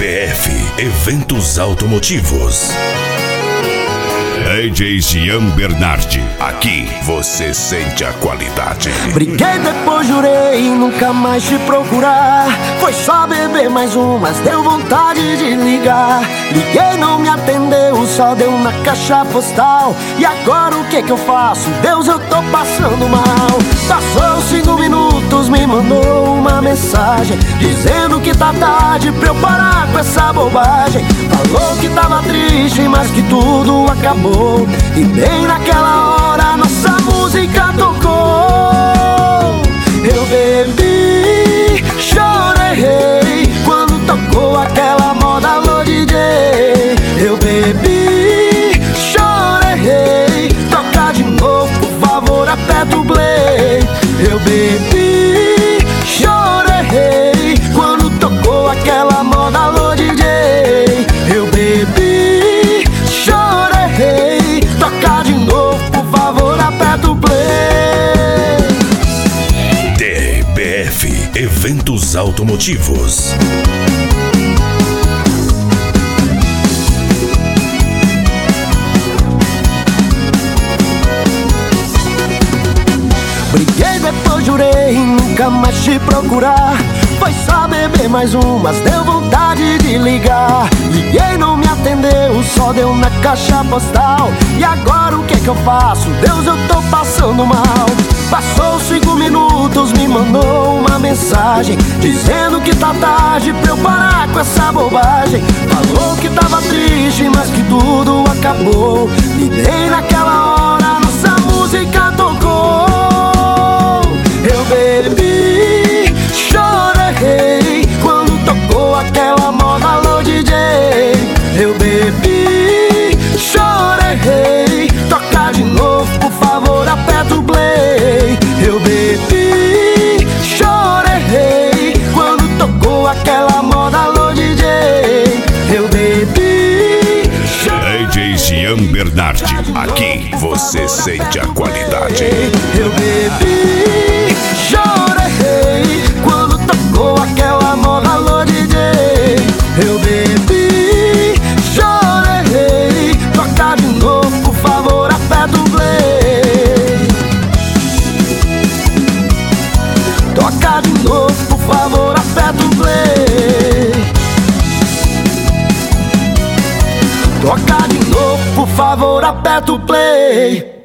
DBF Eventos Automotivos. DJ Jean Bernardi. Aqui você sente a qualidade. Briguei, depois jurei nunca mais te procurar. Foi só beber mais um, mas deu vontade de ligar. Liguei, não me atendeu, só deu na caixa postal. E agora o que eu faço? Deus, eu tô passando mal. Passou 5 minutos, me mandou uma mensagem dizendo que tá tarde pra eu parar com essa bobagem. Falou que tava triste, mas que tudo acabou. E bem naquela hora nossa música tocou. Eu bebi, chorei quando tocou aquela moda alô DJ. Eu bebi, chorei, toca de novo, por favor, aperta o play. Eu bebi, chorei quando tocou aquela moda alô DJ. Eu bebi, chorei, toca de novo, por favor, aperta o play. DBF Eventos Automotivos. Briguei, depois jurei nunca mais te procurar. Foi só beber mais um, mas deu vontade de ligar. Liguei, não me atendeu, só deu na caixa postal. E agora o que eu faço? Deus, eu tô passando mal. Passou 5 minutos, me mandou uma mensagem dizendo que tá tarde pra eu parar com essa bobagem. Falou que tava triste, mas que tudo acabou. E bem naquela hora nossa música tocou. Eu bebi, chorei quando tocou aquela moda alô DJ. Eu bebi, chorei, toca de novo, por favor, aperta o play. Eu bebi, chorei quando tocou aquela moda alô DJ. Eu bebi, DJ Jean Bernardi. Aqui você sente a qualidade. Eu bebi, chorei quando tocou aquela moda alô DJ. Eu bebi, chorei, toca de novo, por favor, aperta o play. Toca de novo, por favor, aperta o play. Toca de novo, por favor, aperta o play.